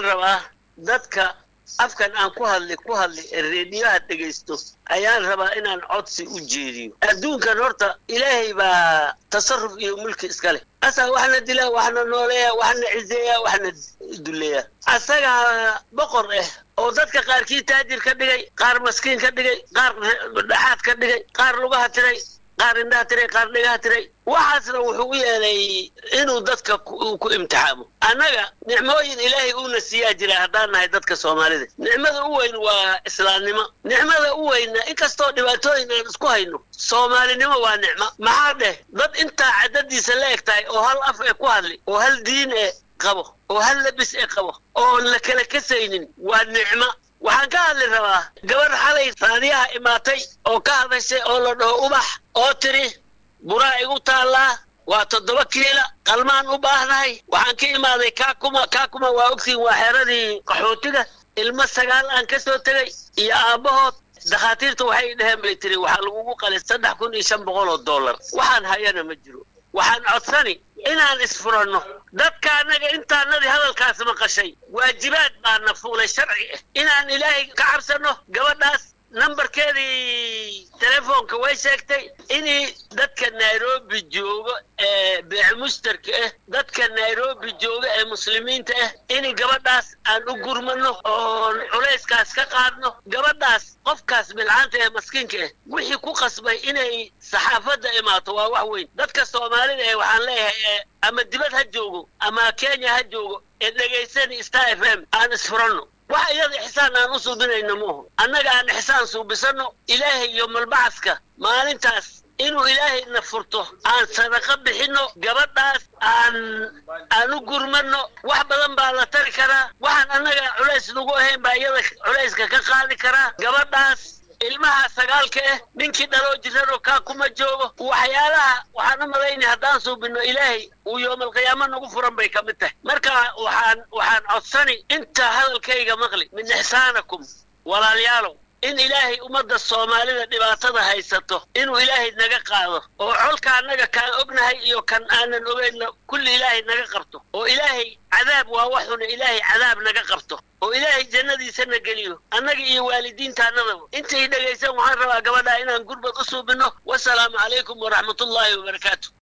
rabaa dadka afkan aan ku hadli reediyaha dhageysto ayaan rabaa inaan codsi u jeediyo adduunkan horta ilaahay baa tasarruf iyo mulki iska leh asa waxna dilaa waxna nooleeya waxna cizeeya waxna duleeya asaga boqor oo dadka qaarkii taajir ka dhigay qaar maskiin ka dhigay qaar dhaxaad ka dhigay qaar lugaha tiray qaar indhaha tiray qaar dhigaha tiray waxaasna wuxuu u yeelay inuu dadka ku imtixaamo annaga nicmooyin ilaahay uuna siiyaa jira haddaan nahay dadka Soomaalida nicmada u weyn waa islaamnimo nicmada u weyn inkastoo dhibaatooyin aan isku hayno Soomaalinimo waa nicmo maxaa dheh dad inta cadadiisa la egtahay oo hal af ku hadli oo hal diin qabo oo hal labis qabo oo la kala kasaynin waa nicmo waxaan ka hadli rabaa gabar xalay raadiyaha imaatay oo ka hadashay oo la dhaho ubax oo tiri buraa igu taala waa 7 kiilo qalmaan u baahnahay waxaan ka imaaday kaakuma waa ogtiin waa xeradii qaxootiga ilma 9 aan ka soo tagay iyo aabahood dhakhaatiirtu waxay dhaheen bay tiri waxa lagu qalay $3,500 waxaan hayana ma jiro waxaan codsani inaan isfurano dadka anaga intaanadii hadalkaas ma qashay waajibaad baana fuulay sharci inaan ilaahay ka cabsano gabadhaas nambarkeedii telefoonka way sheegtay inay dadka Nairobi joogo beec mushtarka dadka Nairobi jooga ee muslimiinta inay gabadhaas aan u gurmano oo culeyskaas ka qaadno gabadhaas qofkaas bilcaanta ee maskiinka wixii ku qasbay inay saxaafada imaato waa wax weyn dadka Soomaalida waxaan leeyahay ama dibad ha joogo ama Kenya ha joogo ee dhageysan Star FM aan isfurano waxa iyada xisaan aan u suubinayno mooho annaga aan xisaan suubisano ilaahay iyo malbacska maalintaas inuu ilaahay na furto aan sadaqa bixino gabadhaas aan u gurmano wax badan baa la tari karaa waxaan annaga culays lagu ahayn baa iyada culayska ka qaadi karaa gabadhaas ilmaha 9 ninkii dhalo jirano ka kuma joogo waxyaalaha waxaan u maleynaa hadaan suubino ilaahay uu yoomal qiyaamada nagu furan bay ka mid tahay marka waxaan codsani inta hadalkayga maqli min ihsaanakum walaalayaalo in ilaahay umada Soomaalida dhibaatada haysato inuu ilaahay naga qaado oo xolka anaga ka ognahay iyo kan aanan ogeyn kulli ilaahay naga qabto oo ilaahay cadaab waa waxuna ilaahay cadaab naga qabto oo ilaahay jannadiisa na galiyo annaga iyo waalidiintaanada intay dhageysan waxaan rabaa gabadha inaan gurbad u suubino wassalaamu calaykum wa rahmatullaahi wa barakaatuh